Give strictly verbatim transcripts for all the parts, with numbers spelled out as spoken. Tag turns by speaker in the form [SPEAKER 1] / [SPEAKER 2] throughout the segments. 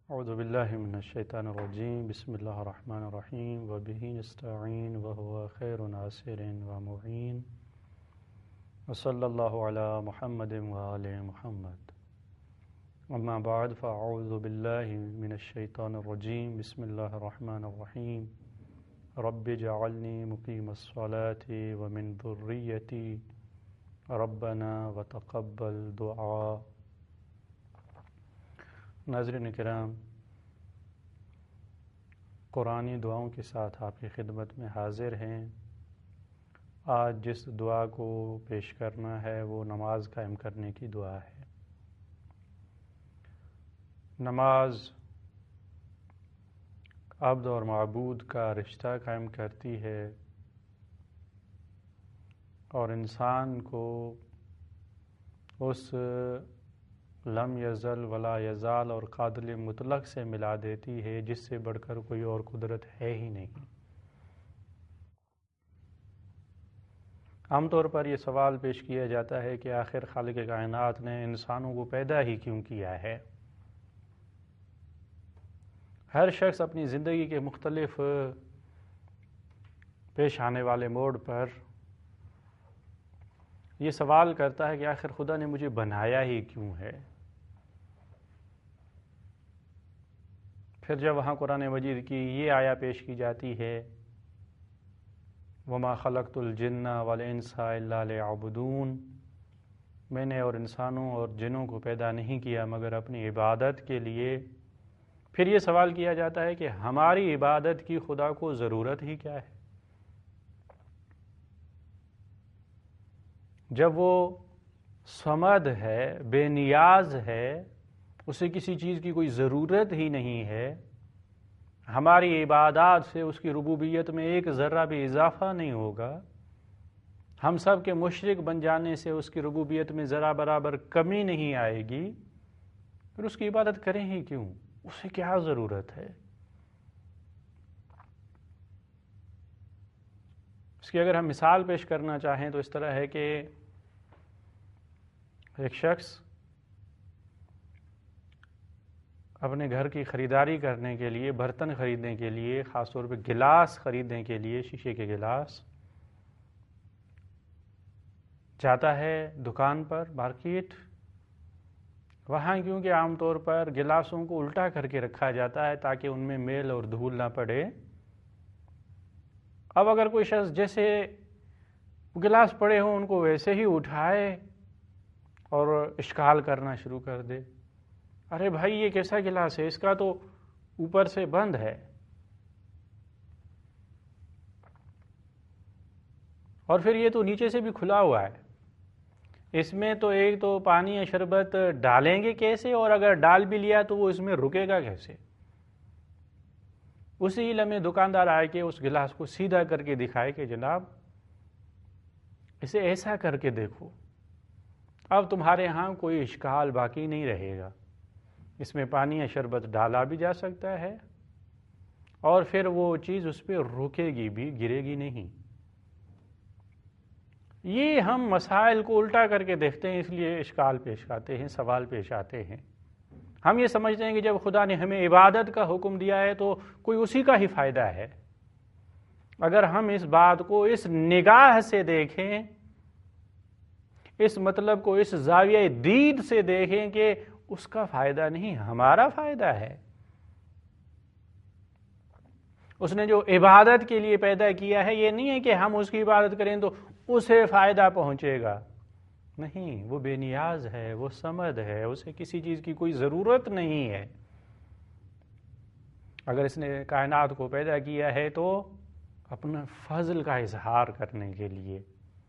[SPEAKER 1] اعوذ باللہ من الشیطان الرجیم بسم اللہ الرحمن الرحیم وبہ نستعین وہو خیر ناصر ومعین وصلی اللہ علی محمد وآل محمد اما بعد فاعوذ باللہ من الشیطان الرجیم بسم اللہ الرحمن الرحیم رب اجعلنی مقیم الصلاة ومن ذریتی ربنا وتقبل دعا۔ ناظرین کرام، قرآنی دعاؤں کے ساتھ آپ کی خدمت میں حاضر ہیں۔ آج جس دعا کو پیش کرنا ہے وہ نماز قائم کرنے کی دعا ہے۔ نماز عبد اور معبود کا رشتہ قائم کرتی ہے اور انسان کو اس لم یزل ولا یزال اور قادر مطلق سے ملا دیتی ہے جس سے بڑھ کر کوئی اور قدرت ہے ہی نہیں۔ عام طور پر یہ سوال پیش کیا جاتا ہے کہ آخر خالق کائنات نے انسانوں کو پیدا ہی کیوں کیا ہے؟ ہر شخص اپنی زندگی کے مختلف پیش آنے والے موڑ پر یہ سوال کرتا ہے کہ آخر خدا نے مجھے بنایا ہی کیوں ہے؟ پھر جب وہاں قرآن مجید کی یہ آیا پیش کی جاتی ہے وَمَا خَلَقْتُ الْجِنَّ وَالْإِنسَ إِلَّا لِيَعْبُدُونَ، میں نے اور انسانوں اور جنوں کو پیدا نہیں کیا مگر اپنی عبادت کے لیے، پھر یہ سوال کیا جاتا ہے کہ ہماری عبادت کی خدا کو ضرورت ہی کیا ہے؟ جب وہ صمد ہے، بے نیاز ہے، اسے کسی چیز کی کوئی ضرورت ہی نہیں ہے، ہماری عبادات سے اس کی ربوبیت میں ایک ذرہ بھی اضافہ نہیں ہوگا، ہم سب کے مشرک بن جانے سے اس کی ربوبیت میں ذرا برابر کمی نہیں آئے گی، پھر اس کی عبادت کریں ہی کیوں؟ اسے کیا ضرورت ہے؟ اس کی اگر ہم مثال پیش کرنا چاہیں تو اس طرح ہے کہ ایک شخص اپنے گھر کی خریداری کرنے کے لیے، برتن خریدنے کے لیے، خاص طور پہ گلاس خریدنے کے لیے، شیشے کے گلاس جاتا ہے دکان پر، مارکیٹ۔ وہاں کیونکہ عام طور پر گلاسوں کو الٹا کر کے رکھا جاتا ہے تاکہ ان میں میل اور دھول نہ پڑے۔ اب اگر کوئی شخص جیسے گلاس پڑے ہوں ان کو ویسے ہی اٹھائے اور اشکال کرنا شروع کر دے، ارے بھائی یہ کیسا گلاس ہے، اس کا تو اوپر سے بند ہے اور پھر یہ تو نیچے سے بھی کھلا ہوا ہے، اس میں تو ایک تو پانی یا شربت ڈالیں گے کیسے، اور اگر ڈال بھی لیا تو وہ اس میں رکے گا کیسے؟ اسی لمحے دکاندار آئے کہ اس گلاس کو سیدھا کر کے دکھائے کہ جناب اسے ایسا کر کے دیکھو، اب تمہارے ہاں کوئی اشکال باقی نہیں رہے گا، اس میں پانی یا شربت ڈالا بھی جا سکتا ہے اور پھر وہ چیز اس پہ رکے گی بھی، گرے گی نہیں۔ یہ ہم مسائل کو الٹا کر کے دیکھتے ہیں، اس لیے اشکال پیش آتے ہیں، سوال پیش آتے ہیں۔ ہم یہ سمجھتے ہیں کہ جب خدا نے ہمیں عبادت کا حکم دیا ہے تو کوئی اسی کا ہی فائدہ ہے۔ اگر ہم اس بات کو اس نگاہ سے دیکھیں، اس مطلب کو اس زاویہ دید سے دیکھیں کہ اس کا فائدہ نہیں، ہمارا فائدہ ہے۔ اس نے جو عبادت کے لیے پیدا کیا ہے یہ نہیں ہے کہ ہم اس کی عبادت کریں تو اسے فائدہ پہنچے گا، نہیں، وہ بے نیاز ہے، وہ صمد ہے، اسے کسی چیز کی کوئی ضرورت نہیں ہے۔ اگر اس نے کائنات کو پیدا کیا ہے تو اپنا فضل کا اظہار کرنے کے لیے،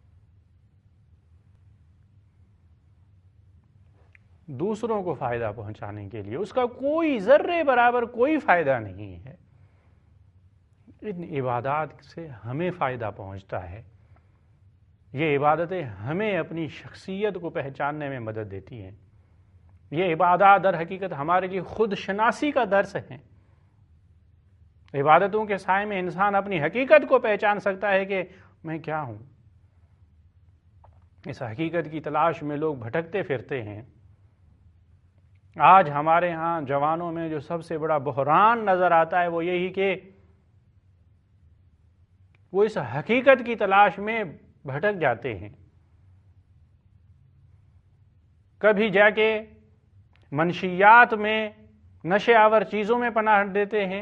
[SPEAKER 1] دوسروں کو فائدہ پہنچانے کے لیے، اس کا کوئی ذرے برابر کوئی فائدہ نہیں ہے۔ ان عبادات سے ہمیں فائدہ پہنچتا ہے، یہ عبادتیں ہمیں اپنی شخصیت کو پہچاننے میں مدد دیتی ہیں، یہ عبادات در حقیقت ہمارے لیے خود شناسی کا درس ہیں۔ عبادتوں کے سائے میں انسان اپنی حقیقت کو پہچان سکتا ہے کہ میں کیا ہوں۔ اس حقیقت کی تلاش میں لوگ بھٹکتے پھرتے ہیں، آج ہمارے ہاں جوانوں میں جو سب سے بڑا بحران نظر آتا ہے وہ یہی کہ وہ اس حقیقت کی تلاش میں بھٹک جاتے ہیں، کبھی جا کے منشیات میں، نشے آور چیزوں میں پناہ دیتے ہیں،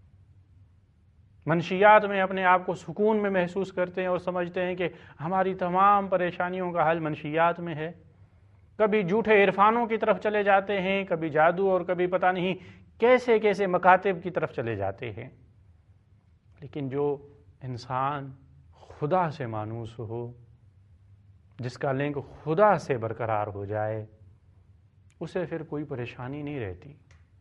[SPEAKER 1] منشیات میں اپنے آپ کو سکون میں محسوس کرتے ہیں اور سمجھتے ہیں کہ ہماری تمام پریشانیوں کا حل منشیات میں ہے، کبھی جھوٹے عرفانوں کی طرف چلے جاتے ہیں، کبھی جادو اور کبھی پتہ نہیں کیسے کیسے مکاتب کی طرف چلے جاتے ہیں۔ لیکن جو انسان خدا سے مانوس ہو، جس کا لنک خدا سے برقرار ہو جائے، اسے پھر کوئی پریشانی نہیں رہتی۔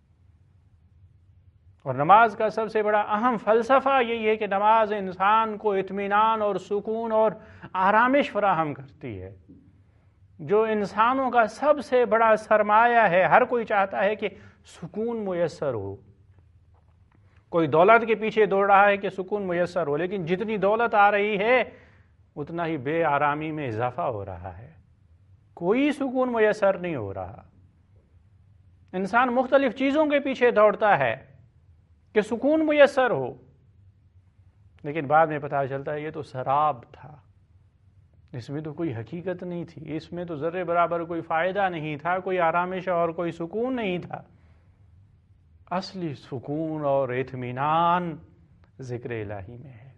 [SPEAKER 1] اور نماز کا سب سے بڑا اہم فلسفہ یہی ہے کہ نماز انسان کو اطمینان اور سکون اور آرامش فراہم کرتی ہے، جو انسانوں کا سب سے بڑا سرمایہ ہے۔ ہر کوئی چاہتا ہے کہ سکون میسر ہو، کوئی دولت کے پیچھے دوڑ رہا ہے کہ سکون میسر ہو، لیکن جتنی دولت آ رہی ہے اتنا ہی بے آرامی میں اضافہ ہو رہا ہے، کوئی سکون میسر نہیں ہو رہا۔ انسان مختلف چیزوں کے پیچھے دوڑتا ہے کہ سکون میسر ہو، لیکن بعد میں پتہ چلتا ہے یہ تو سراب تھا، اس میں تو کوئی حقیقت نہیں تھی، اس میں تو ذرے برابر کوئی فائدہ نہیں تھا، کوئی آرامش اور کوئی سکون نہیں تھا۔ اصلی سکون اور اطمینان ذکر الہی میں ہے۔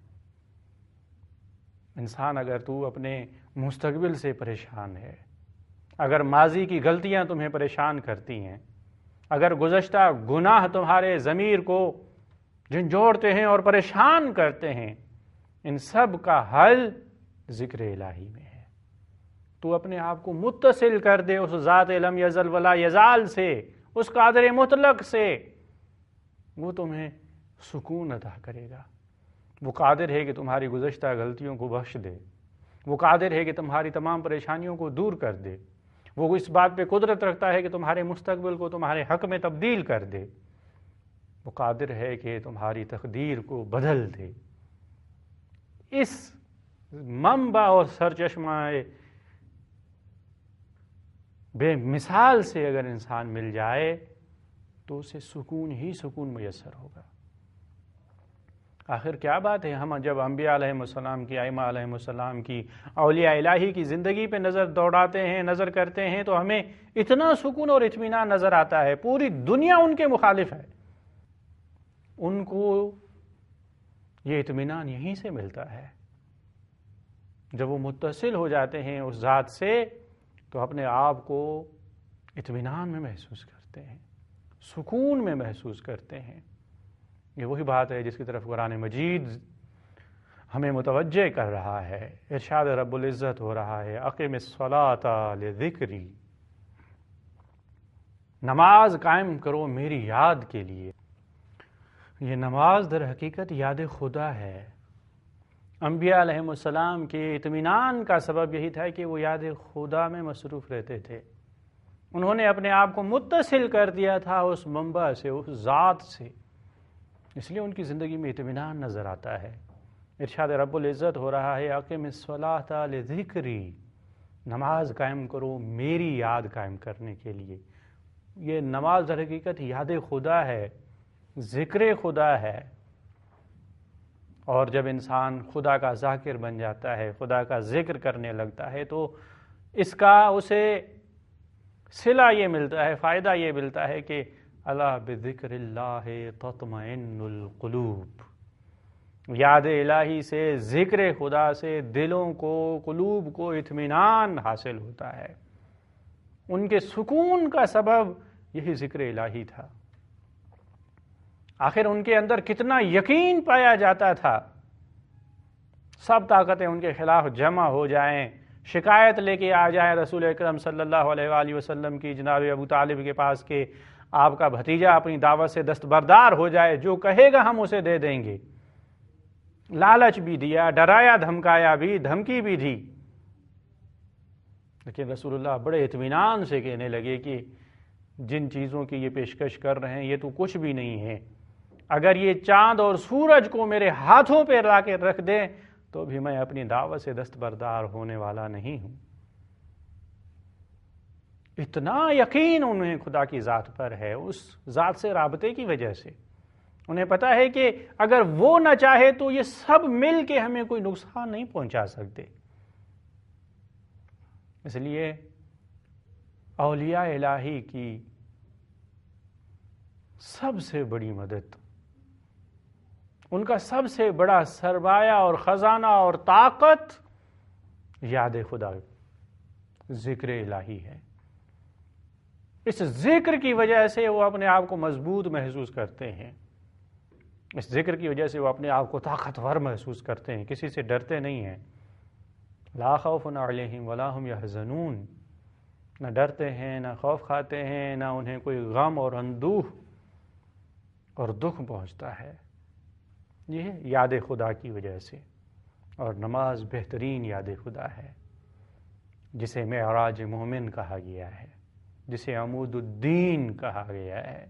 [SPEAKER 1] انسان، اگر تو اپنے مستقبل سے پریشان ہے، اگر ماضی کی غلطیاں تمہیں پریشان کرتی ہیں، اگر گزشتہ گناہ تمہارے ضمیر کو جھنجھوڑتے ہیں اور پریشان کرتے ہیں، ان سب کا حل ذکر الہی میں ہے۔ تو اپنے آپ کو متصل کر دے اس ذات لم یزل ولا یزال سے، اس قادر مطلق سے، وہ تمہیں سکون عطا کرے گا۔ وہ قادر ہے کہ تمہاری گزشتہ غلطیوں کو بخش دے، وہ قادر ہے کہ تمہاری تمام پریشانیوں کو دور کر دے، وہ اس بات پہ قدرت رکھتا ہے کہ تمہارے مستقبل کو تمہارے حق میں تبدیل کر دے، وہ قادر ہے کہ تمہاری تقدیر کو بدل دے۔ اس منبع اور سرچشمہ بے مثال سے اگر انسان مل جائے تو اسے سکون ہی سکون میسر ہوگا۔ آخر کیا بات ہے، ہم جب انبیاء علیہ السلام کی، ائمہ علیہ السلام کی، اولیاء الہی کی زندگی پہ نظر دوڑاتے ہیں، نظر کرتے ہیں تو ہمیں اتنا سکون اور اطمینان نظر آتا ہے۔ پوری دنیا ان کے مخالف ہے، ان کو یہ اطمینان یہیں سے ملتا ہے۔ جب وہ متصل ہو جاتے ہیں اس ذات سے تو اپنے آپ کو اطمینان میں محسوس کرتے ہیں، سکون میں محسوس کرتے ہیں۔ یہ وہی بات ہے جس کی طرف قرآن مجید ہمیں متوجہ کر رہا ہے۔ ارشاد رب العزت ہو رہا ہے، اقم الصلاۃ لذکری، نماز قائم کرو میری یاد کے لیے۔ یہ نماز در حقیقت یاد خدا ہے۔ انبیاء علیہ السلام کے اطمینان کا سبب یہی تھا کہ وہ یاد خدا میں مصروف رہتے تھے، انہوں نے اپنے آپ کو متصل کر دیا تھا اس منبع سے، اس ذات سے، اس لیے ان کی زندگی میں اطمینان نظر آتا ہے۔ ارشاد رب العزت ہو رہا ہے، اقم الصلاۃ لذکری، نماز قائم کرو میری یاد قائم کرنے کے لیے۔ یہ نماز در حقیقت یاد خدا ہے، ذکر خدا ہے۔ اور جب انسان خدا کا ذاکر بن جاتا ہے، خدا کا ذکر کرنے لگتا ہے، تو اس کا اسے صلہ یہ ملتا ہے، فائدہ یہ ملتا ہے کہ الا بذکر اللہ تطمئن القلوب، یاد الہی سے، ذکر خدا سے دلوں کو، قلوب کو اطمینان حاصل ہوتا ہے۔ ان کے سکون کا سبب یہی ذکر الہی تھا۔ آخر ان کے اندر کتنا یقین پایا جاتا تھا، سب طاقتیں ان کے خلاف جمع ہو جائیں، شکایت لے کے آ جائیں رسول اکرم صلی اللہ علیہ وآلہ وسلم کی، جناب ابو طالب کے پاس کہ آپ کا بھتیجا اپنی دعوت سے دستبردار ہو جائے، جو کہے گا ہم اسے دے دیں گے۔ لالچ بھی دیا، ڈرایا دھمکایا بھی، دھمکی بھی دی، لیکن رسول اللہ بڑے اطمینان سے کہنے لگے کہ جن چیزوں کی یہ پیشکش کر رہے ہیں یہ تو کچھ بھی نہیں ہے، اگر یہ چاند اور سورج کو میرے ہاتھوں پہ لا کے رکھ دیں تو بھی میں اپنی دعوت سے دستبردار ہونے والا نہیں ہوں۔ اتنا یقین انہیں خدا کی ذات پر ہے، اس ذات سے رابطے کی وجہ سے انہیں پتہ ہے کہ اگر وہ نہ چاہے تو یہ سب مل کے ہمیں کوئی نقصان نہیں پہنچا سکتے۔ اس لیے اولیاء الہی کی سب سے بڑی مدد، ان کا سب سے بڑا سرمایہ اور خزانہ اور طاقت یاد خدا، ذکر الہی ہے۔ اس ذکر کی وجہ سے وہ اپنے آپ کو مضبوط محسوس کرتے ہیں، اس ذکر کی وجہ سے وہ اپنے آپ کو طاقتور محسوس کرتے ہیں، کسی سے ڈرتے نہیں ہیں۔ لا خوف علیہم ولا ہم یحزنون، نہ ڈرتے ہیں، نہ خوف کھاتے ہیں، نہ انہیں کوئی غم اور اندوہ اور دکھ پہنچتا ہے۔ یہ یاد خدا کی وجہ سے۔ اور نماز بہترین یاد خدا ہے، جسے معراج مومن کہا گیا ہے، جسے عمود الدین کہا گیا ہے،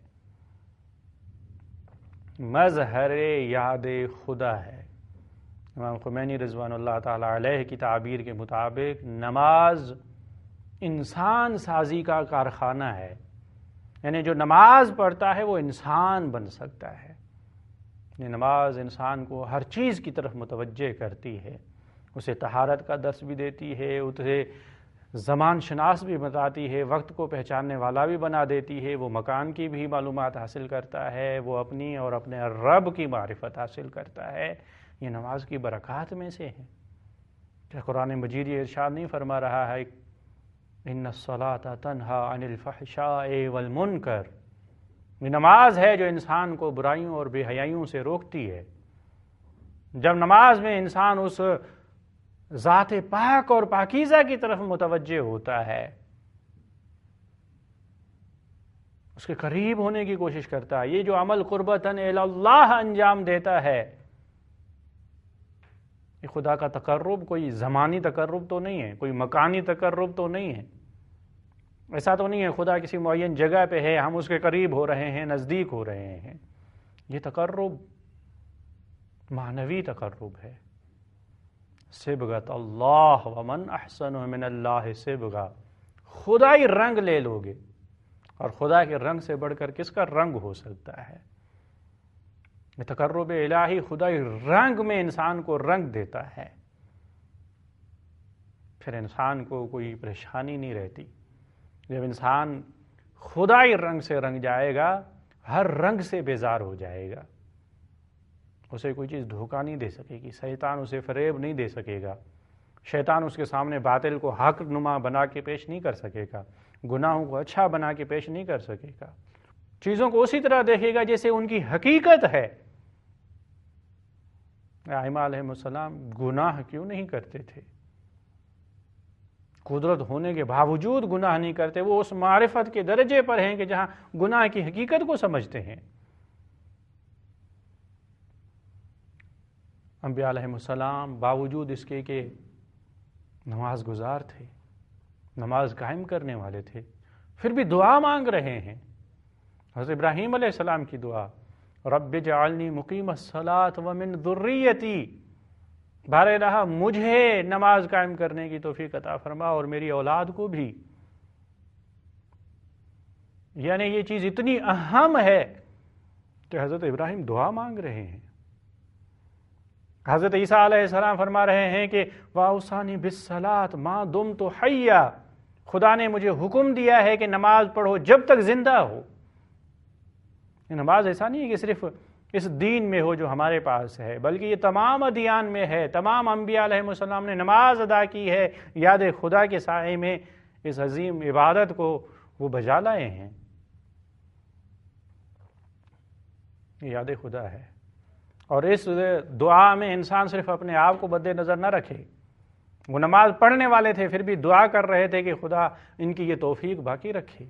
[SPEAKER 1] مظہر یاد خدا ہے۔ امام خمینی رضوان اللہ تعالی علیہ کی تعبیر کے مطابق نماز انسان سازی کا کارخانہ ہے، یعنی جو نماز پڑھتا ہے وہ انسان بن سکتا ہے۔ یہ نماز انسان کو ہر چیز کی طرف متوجہ کرتی ہے، اسے طہارت کا درس بھی دیتی ہے، اسے زمان شناس بھی بتاتی ہے، وقت کو پہچاننے والا بھی بنا دیتی ہے، وہ مکان کی بھی معلومات حاصل کرتا ہے، وہ اپنی اور اپنے رب کی معرفت حاصل کرتا ہے۔ یہ نماز کی برکات میں سے ہے کہ قرآن مجید یہ ارشاد نہیں فرما رہا ہے ان الصلاۃ تنہی عن الفحشاء والمنکر، یہ نماز ہے جو انسان کو برائیوں اور بے حیائیوں سے روکتی ہے۔ جب نماز میں انسان اس ذات پاک اور پاکیزہ کی طرف متوجہ ہوتا ہے، اس کے قریب ہونے کی کوشش کرتا ہے، یہ جو عمل قربتاً الی اللہ انجام دیتا ہے، یہ خدا کا تقرب کوئی زمانی تقرب تو نہیں ہے، کوئی مکانی تقرب تو نہیں ہے، ایسا تو نہیں ہے خدا کسی معین جگہ پہ ہے، ہم اس کے قریب ہو رہے ہیں، نزدیک ہو رہے ہیں۔ یہ تقرب معنوی تقرب ہے۔ صبغۃ اللہ ومن احسن من اللہ صبغہ، خدائی رنگ لے لو گے، اور خدا کے رنگ سے بڑھ کر کس کا رنگ ہو سکتا ہے؟ یہ تقرب الہی خدائی رنگ میں انسان کو رنگ دیتا ہے، پھر انسان کو کوئی پریشانی نہیں رہتی۔ جب انسان خدائی رنگ سے رنگ جائے گا، ہر رنگ سے بیزار ہو جائے گا، اسے کوئی چیز دھوکہ نہیں دے سکے گی، شیطان اسے فریب نہیں دے سکے گا، شیطان اس کے سامنے باطل کو حق نما بنا کے پیش نہیں کر سکے گا، گناہوں کو اچھا بنا کے پیش نہیں کر سکے گا، چیزوں کو اسی طرح دیکھے گا جیسے ان کی حقیقت ہے۔ ائمہ علیہ السلام گناہ کیوں نہیں کرتے تھے؟ قدرت ہونے کے باوجود گناہ نہیں کرتے، وہ اس معرفت کے درجے پر ہیں کہ جہاں گناہ کی حقیقت کو سمجھتے ہیں۔ انبیاء علیہ السلام باوجود اس کے کہ نماز گزار تھے، نماز قائم کرنے والے تھے، پھر بھی دعا مانگ رہے ہیں۔ حضرت ابراہیم علیہ السلام کی دعا، رب اجعلنی مقیم الصلاۃ ومن ذریتی، بار الہ مجھے نماز قائم کرنے کی توفیق عطا فرما اور میری اولاد کو بھی۔ یعنی یہ چیز اتنی اہم ہے کہ حضرت ابراہیم دعا مانگ رہے ہیں۔ حضرت عیسیٰ علیہ السلام فرما رہے ہیں کہ وَأَوْصَانِي بِالصَّلَاةِ مَا دُمْتُ حَيًّا، خدا نے مجھے حکم دیا ہے کہ نماز پڑھو جب تک زندہ ہو۔ یہ نماز ایسا نہیں ہے کہ صرف اس دین میں ہو جو ہمارے پاس ہے، بلکہ یہ تمام ادیان میں ہے، تمام انبیاء علیہ السلام نے نماز ادا کی ہے، یاد خدا کے سائے میں اس عظیم عبادت کو وہ بجا لائے ہیں۔ یہ یاد خدا ہے، اور اس دعا میں انسان صرف اپنے آپ کو مد نظر نہ رکھے۔ وہ نماز پڑھنے والے تھے پھر بھی دعا کر رہے تھے کہ خدا ان کی یہ توفیق باقی رکھے،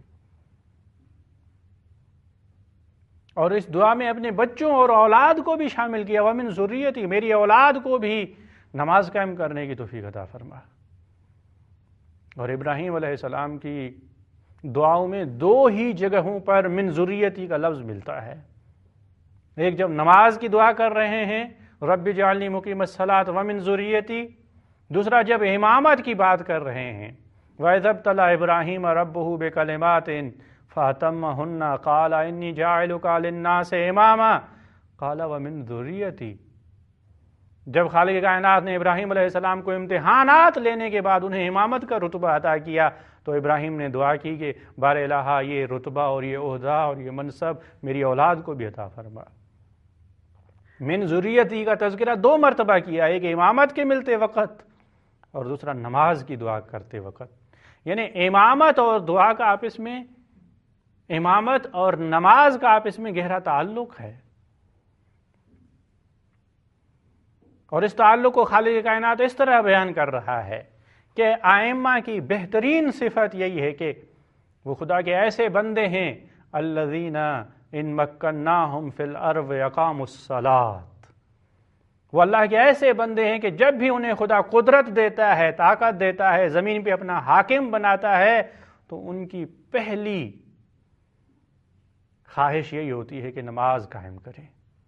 [SPEAKER 1] اور اس دعا میں اپنے بچوں اور اولاد کو بھی شامل کیا، وَمِن ذُرِّيَّتِي، میری اولاد کو بھی نماز قائم کرنے کی توفیق عطا فرما۔ اور ابراہیم علیہ السلام کی دعاؤں میں دو ہی جگہوں پر من ذریتی کا لفظ ملتا ہے، ایک جب نماز کی دعا کر رہے ہیں رب اجعلنی مقیم الصلاۃ ومن ذریتی، دوسرا جب امامت کی بات کر رہے ہیں وَإِذَا ابْتَلَىٰ إِبْرَاهِيمَ رَبُّهُ بِكَلِمَاتٍ فَأَتَمَّهُنَّ قَالَ إِنِّي جَاعِلُكَ لِلنَّاسِ إِمَامًا قَالَ وَمِن ذُرِّيَّتِي۔ جب خالق کائنات نے ابراہیم علیہ السلام کو امتحانات لینے کے بعد انہیں امامت کا رتبہ عطا کیا تو ابراہیم نے دعا کی کہ بار الہ یہ رتبہ اور یہ عہدہ اور یہ منصب میری اولاد کو بھی عطا فرما۔ من ذریتی کا تذکرہ دو مرتبہ کیا، ایک امامت کے ملتے وقت اور دوسرا نماز کی دعا کرتے وقت۔ یعنی امامت اور دعا کا آپس میں، امامت اور نماز کا آپس میں گہرا تعلق ہے، اور اس تعلق کو خالق کائنات اس طرح بیان کر رہا ہے کہ ائمہ کی بہترین صفت یہی ہے کہ وہ خدا کے ایسے بندے ہیں الذین ان مکناہم فی الارض اقاموا الصلاۃ، وہ اللہ کے ایسے بندے ہیں کہ جب بھی انہیں خدا قدرت دیتا ہے، طاقت دیتا ہے، زمین پہ اپنا حاکم بناتا ہے تو ان کی پہلی خواہش یہی ہوتی ہے کہ نماز قائم کریں۔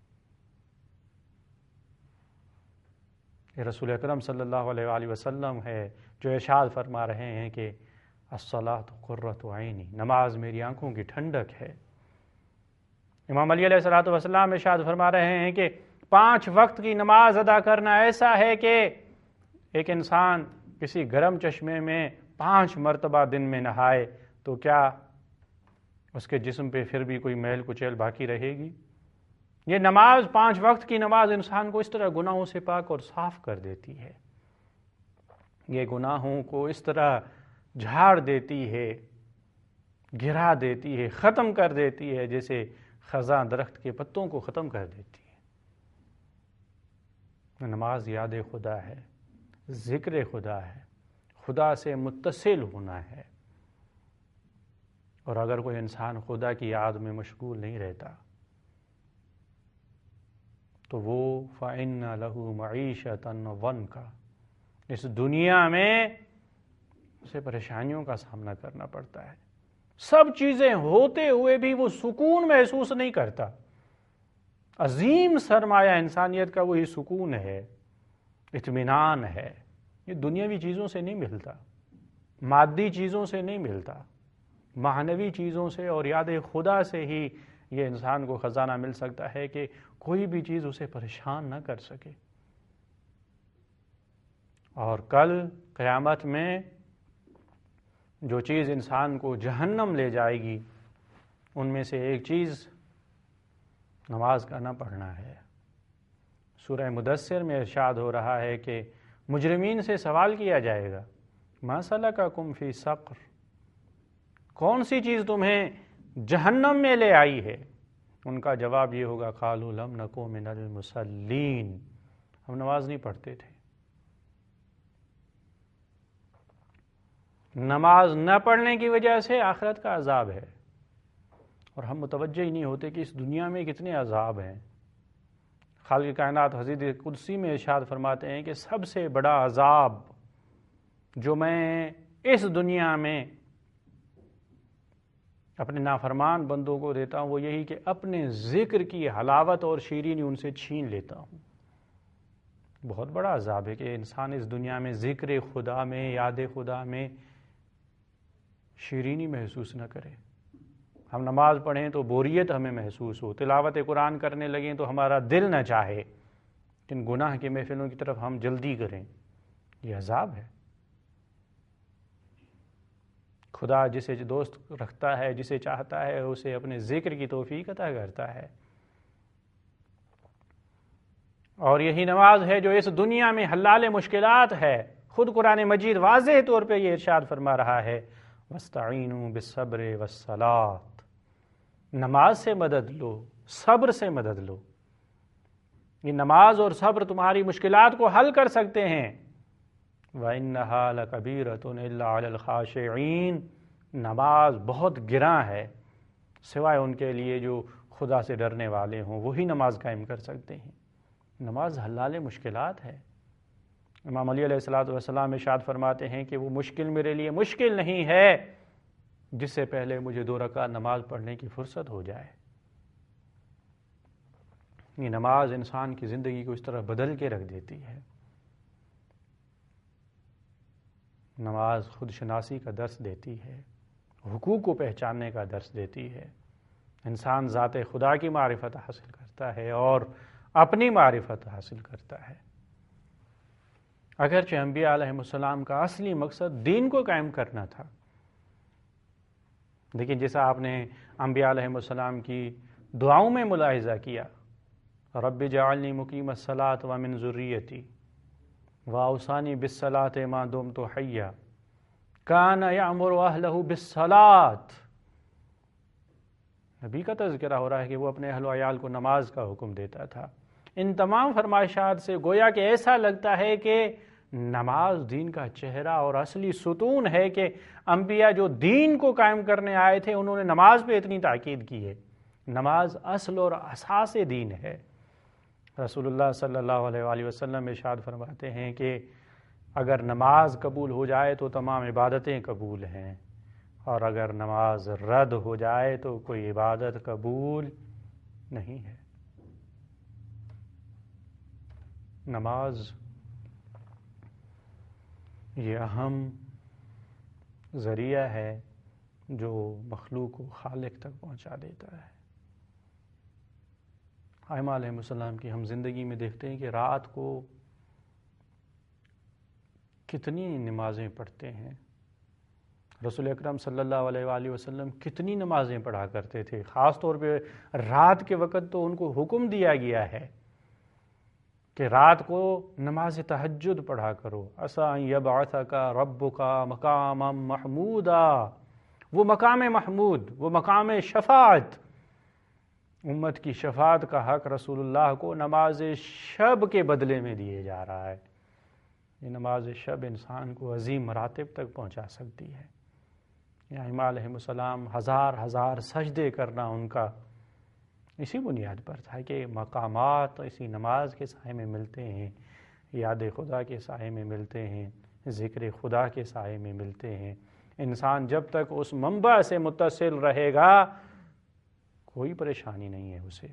[SPEAKER 1] یہ رسول اکرم صلی اللہ علیہ وآلہ وسلم ہے جو ارشاد فرما رہے ہیں کہ الصلاۃ قرۃ عینی، نماز میری آنکھوں کی ٹھنڈک ہے۔ امام علی علیہ الصلوۃ والسلام ارشاد فرما رہے ہیں کہ پانچ وقت کی نماز ادا کرنا ایسا ہے کہ ایک انسان کسی گرم چشمے میں پانچ مرتبہ دن میں نہائے تو کیا اس کے جسم پہ پھر بھی کوئی میل کچیل باقی رہے گی؟ یہ نماز، پانچ وقت کی نماز انسان کو اس طرح گناہوں سے پاک اور صاف کر دیتی ہے، یہ گناہوں کو اس طرح جھاڑ دیتی ہے، گرا دیتی ہے، ختم کر دیتی ہے جیسے خزاں درخت کے پتوں کو ختم کر دیتی ہے۔ نماز یاد خدا ہے، ذکر خدا ہے، خدا سے متصل ہونا ہے، اور اگر کوئی انسان خدا کی یاد میں مشغول نہیں رہتا تو وہ فَإِنَّ لَهُ مَعِيشَةً ضَنْكَ، اس دنیا میں اسے پریشانیوں کا سامنا کرنا پڑتا ہے، سب چیزیں ہوتے ہوئے بھی وہ سکون محسوس نہیں کرتا۔ عظیم سرمایہ انسانیت کا وہی سکون ہے، اطمینان ہے، یہ دنیاوی چیزوں سے نہیں ملتا، مادی چیزوں سے نہیں ملتا، معنوی چیزوں سے اور یاد خدا سے ہی یہ انسان کو خزانہ مل سکتا ہے کہ کوئی بھی چیز اسے پریشان نہ کر سکے۔ اور کل قیامت میں جو چیز انسان کو جہنم لے جائے گی ان میں سے ایک چیز نماز کا نہ پڑھنا ہے۔ سورہ مدثر میں ارشاد ہو رہا ہے کہ مجرمین سے سوال کیا جائے گا ما سلککم فی سقر، کون سی چیز تمہیں جہنم میں لے آئی ہے؟ ان کا جواب یہ ہوگا قالوا لم نک من المصلین، ہم نماز نہیں پڑھتے تھے۔ نماز نہ پڑھنے کی وجہ سے آخرت کا عذاب ہے، اور ہم متوجہ ہی نہیں ہوتے کہ اس دنیا میں کتنے عذاب ہیں۔ خالق کائنات حدیث قدسی میں ارشاد فرماتے ہیں کہ سب سے بڑا عذاب جو میں اس دنیا میں اپنے نافرمان بندوں کو دیتا ہوں وہ یہی کہ اپنے ذکر کی حلاوت اور شیرینی ان سے چھین لیتا ہوں۔ بہت بڑا عذاب ہے کہ انسان اس دنیا میں ذکر خدا میں، یاد خدا میں شیرینی محسوس نہ کرے۔ ہم نماز پڑھیں تو بوریت ہمیں محسوس ہو، تلاوت قرآن کرنے لگیں تو ہمارا دل نہ چاہے، لیکن گناہ کی محفلوں کی طرف ہم جلدی کریں، یہ عذاب ہے۔ خدا جسے دوست رکھتا ہے، جسے چاہتا ہے، اسے اپنے ذکر کی توفیق عطا کرتا ہے، اور یہی نماز ہے جو اس دنیا میں حلال مشکلات ہے۔ خود قرآن مجید واضح طور پہ یہ ارشاد فرما رہا ہے وَاسْتَعِينُوا بِالصَّبْرِ وَالصَّلَاةِ، نماز سے مدد لو، صبر سے مدد لو۔ یہ نماز اور صبر تمہاری مشکلات کو حل کر سکتے ہیں۔ وَإِنَّهَا لَكَبِيرَةٌ إِلَّا عَلَى الْخَاشِعِينَ، نماز بہت گراں ہے، سوائے ان کے لیے جو خدا سے ڈرنے والے ہوں، وہی نماز قائم کر سکتے ہیں۔ نماز حلال مشکلات ہے۔ امام علی علیہ الصلوۃ والسلام ارشاد فرماتے ہیں کہ وہ مشکل میرے لیے مشکل نہیں ہے جس سے پہلے مجھے دو رکعت نماز پڑھنے کی فرصت ہو جائے۔ یہ نماز انسان کی زندگی کو اس طرح بدل کے رکھ دیتی ہے۔ نماز خود شناسی کا درس دیتی ہے، حقوق کو پہچاننے کا درس دیتی ہے، انسان ذات خدا کی معرفت حاصل کرتا ہے اور اپنی معرفت حاصل کرتا ہے۔ اگرچہ انبیاء علیہ السلام کا اصلی مقصد دین کو قائم کرنا تھا، لیکن جیسا آپ نے انبیاء علیہ السلام کی دعاؤں میں ملاحظہ کیا، رب جعلنی مقیم الصلاۃ ومن ذریتی واوصانی بالصلاۃ ما دمت حیا کان یأمر اہلہ بالصلاۃ، نبی کا تذکرہ ہو رہا ہے کہ وہ اپنے اہل و عیال کو نماز کا حکم دیتا تھا۔ ان تمام فرمائشات سے گویا کہ ایسا لگتا ہے کہ نماز دین کا چہرہ اور اصلی ستون ہے کہ انبیاء جو دین کو قائم کرنے آئے تھے انہوں نے نماز پہ اتنی تاکید کی ہے۔ نماز اصل اور اساس دین ہے۔ رسول اللہ صلی اللہ علیہ وآلہ وسلم ارشاد فرماتے ہیں کہ اگر نماز قبول ہو جائے تو تمام عبادتیں قبول ہیں، اور اگر نماز رد ہو جائے تو کوئی عبادت قبول نہیں ہے۔ نماز یہ اہم ذریعہ ہے جو مخلوق کو خالق تک پہنچا دیتا ہے۔ ائمہ علیہ السلام کی ہم زندگی میں دیکھتے ہیں کہ رات کو کتنی نمازیں پڑھتے ہیں۔ رسول اکرم صلی اللہ علیہ وآلہ وسلم کتنی نمازیں پڑھا کرتے تھے، خاص طور پہ رات کے وقت تو ان کو حکم دیا گیا ہے کہ رات کو نماز تہجد پڑھا کرو، عسیٰ ان یبعثک ربک مقاما محمودا، وہ مقام محمود، وہ مقام شفاعت، امت کی شفاعت کا حق رسول اللہ کو نماز شب کے بدلے میں دیے جا رہا ہے۔ یہ نماز شب انسان کو عظیم مراتب تک پہنچا سکتی ہے۔ ائمہ علیہ السلام ہزار ہزار سجدے کرنا ان کا اسی بنیاد پر تھا کہ مقامات اسی نماز کے سائے میں ملتے ہیں، یاد خدا کے سائے میں ملتے ہیں، ذکر خدا کے سائے میں ملتے ہیں۔ انسان جب تک اس منبع سے متصل رہے گا کوئی پریشانی نہیں ہے اسے۔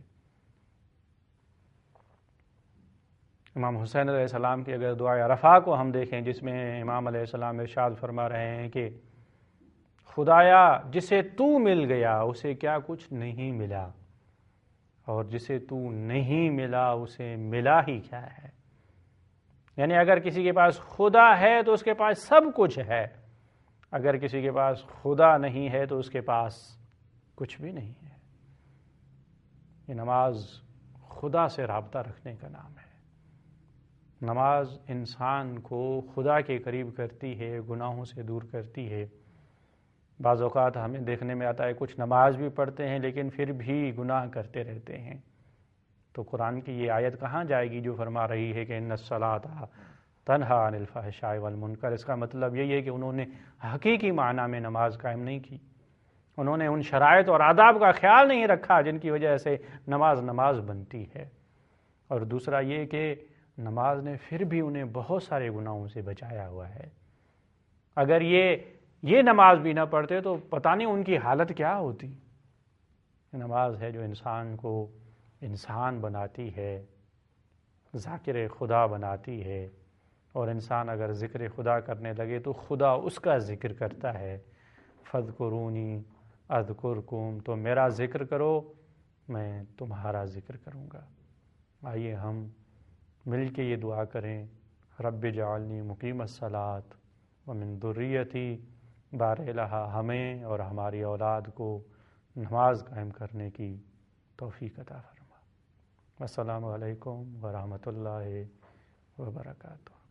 [SPEAKER 1] امام حسین علیہ السلام کی اگر دعائے عرفہ کو ہم دیکھیں، جس میں امام علیہ السلام ارشاد فرما رہے ہیں کہ خدایا جسے تو مل گیا اسے کیا کچھ نہیں ملا، اور جسے تو نہیں ملا اسے ملا ہی کیا ہے۔ یعنی اگر کسی کے پاس خدا ہے تو اس کے پاس سب کچھ ہے، اگر کسی کے پاس خدا نہیں ہے تو اس کے پاس کچھ بھی نہیں ہے۔ یہ نماز خدا سے رابطہ رکھنے کا نام ہے۔ نماز انسان کو خدا کے قریب کرتی ہے، گناہوں سے دور کرتی ہے۔ بعض اوقات ہمیں دیکھنے میں آتا ہے کچھ نماز بھی پڑھتے ہیں لیکن پھر بھی گناہ کرتے رہتے ہیں، تو قرآن کی یہ آیت کہاں جائے گی جو فرما رہی ہے کہ ان الصلاۃ تنہی عن الفحشاء والمنکر؟ اس کا مطلب یہی ہے کہ انہوں نے حقیقی معنی میں نماز قائم نہیں کی، انہوں نے ان شرائط اور آداب کا خیال نہیں رکھا جن کی وجہ سے نماز نماز بنتی ہے۔ اور دوسرا یہ کہ نماز نے پھر بھی انہیں بہت سارے گناہوں سے بچایا ہوا ہے۔ اگر یہ یہ نماز بھی نہ پڑھتے تو پتہ نہیں ان کی حالت کیا ہوتی۔ نماز ہے جو انسان کو انسان بناتی ہے، ذاکر خدا بناتی ہے، اور انسان اگر ذکر خدا کرنے لگے تو خدا اس کا ذکر کرتا ہے۔ فاذکرونی اذکرکم، تو میرا ذکر کرو میں تمہارا ذکر کروں گا۔ آئیے ہم مل کے یہ دعا کریں، رب جعلنی مقیم الصلاۃ ومن ذریتی، بار الہ ہمیں اور ہماری اولاد کو نماز قائم کرنے کی توفیق عطا فرما۔ السلام علیکم ورحمۃ اللہ وبرکاتہ۔